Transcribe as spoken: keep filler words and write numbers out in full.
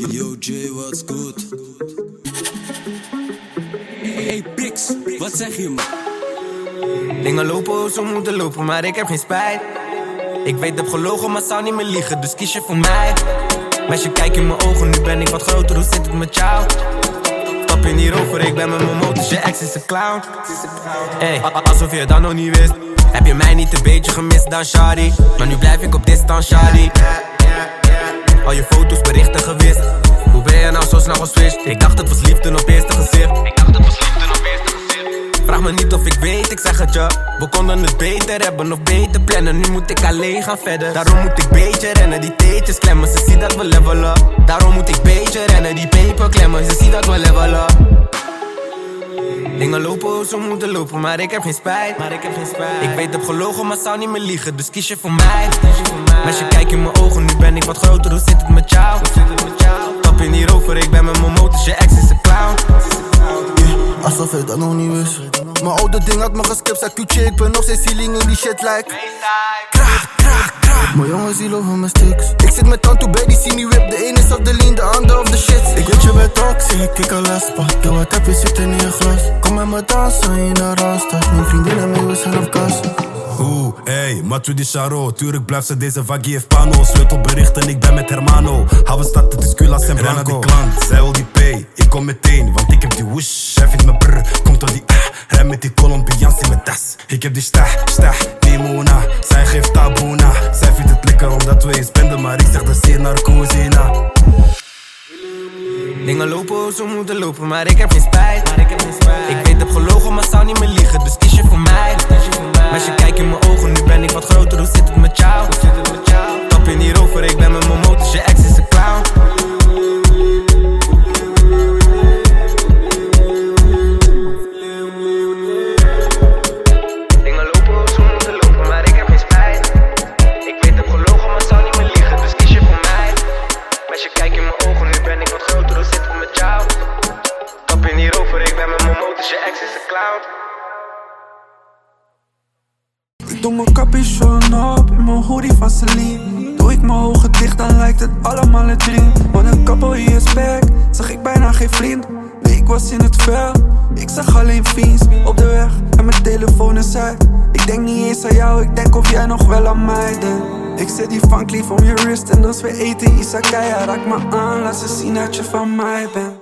Yo Jay, what's good? Hey Pix, wat zeg je man? Dingen lopen hoe ze moeten lopen, maar ik heb geen spijt. Ik weet heb gelogen, maar zou niet meer liegen, dus kies je voor mij. Meisje kijk in mijn ogen, nu ben ik wat groter, hoe zit het met jou? Stap je niet over, ik ben met mijn motor, je ex is een clown. Hey, alsof je dat nog niet wist. Heb je mij niet een beetje gemist dan shawty? Maar nu blijf ik op distance shawty. Al je foto's, berichten gewist. Hoe ben je nou zo snel geswitcht? Ik dacht het was liefde op eerste gezicht. Ik dacht het was liefde op eerste gezicht. Vraag me niet of ik weet, ik zeg het je. We konden het beter hebben of beter plannen. Nu moet ik alleen gaan verder. Daarom moet ik beetje rennen, die teetjes klemmen. Ze zien dat we level up. Daarom moet ik beetje rennen, die paper klemmen. Ze zien dat we level up. Dingen lopen hoe ze moeten lopen, maar ik heb geen spijt. Maar ik heb geen spijt. Ik weet heb gelogen, maar zou niet meer liegen, dus kies je voor mij. Meisje kijk in mijn ogen, nu ben ik wat groter, hoe zit het met jou? Stap je niet over, ik ben met mijn motor, je ex is een clown. Yeah, alsof ik dat nog niet wist. Mijn oude ding had me geskipt, zei Q-Ch, ik ben nog steeds ceiling in die shit like kraak, kraak, kraak. Mijn jongens die loven mijn sticks. Ik zit met Tanto bij die Cine Whip. De een is op de lean, de ander op de shit. Ik weet je bent toxic, ik al last pak. Doe wat heb je zitten in je glas. Kom met me dansen in de Randstad. Mijn vriendinnen mee, we zijn op kas. Oeh, ey, Machu di Charo. Tuurlijk blijft ze deze vaggie heeft pano. Sleutelberichten, ik ben met Hermano. Hou stad, het is Culas en Blanco. Die klant, zij wil die pay. Ik kom meteen, want ik heb die whoosh. Hij vindt me brr, komt door die ah. Rij met die Colombians in mijn tas. Ik heb die stah, stah, Nimona. Zij geeft tabuna. Zij vindt het lekker omdat we eens spenden, maar ik zeg dat ze narcosina. Dingen lopen hoe ze moeten lopen, maar ik heb geen spijt. Maar ik heb geen spijt. Ik weet heb gelogen, maar zou niet meer liegen, dus kies je voor mij. Meisje kijk in mijn ogen, nu ben ik wat groter, hoe zit het met jou? Stap je niet over, ik ben met mijn motor, je ex is een clown. Dingen lopen hoe ze moeten lopen, maar ik heb geen spijt. Ik weet heb gelogen, maar zou niet meer liegen, dus kies je voor mij. Meisje kijk in mijn ogen, nu ben ik wat groter, hoe zit het met jou? Stap je niet over, ik ben met mijn motor, je ex is een clown. Ik doe mijn capuchon op in mijn hoodie Vaseline. Doe ik mijn ogen dicht, dan lijkt het allemaal een dream. Want een couple hier is back, zag ik bijna geen vriend. Nee, ik was in het veld, ik zag alleen fiends op de weg en mijn telefoon is uit. Ik denk niet eens aan jou, ik denk of jij nog wel aan mij denkt. Ik zet die funklief om je wrist en als we eten Isakaya, raak me aan, laat ze zien dat je van mij bent.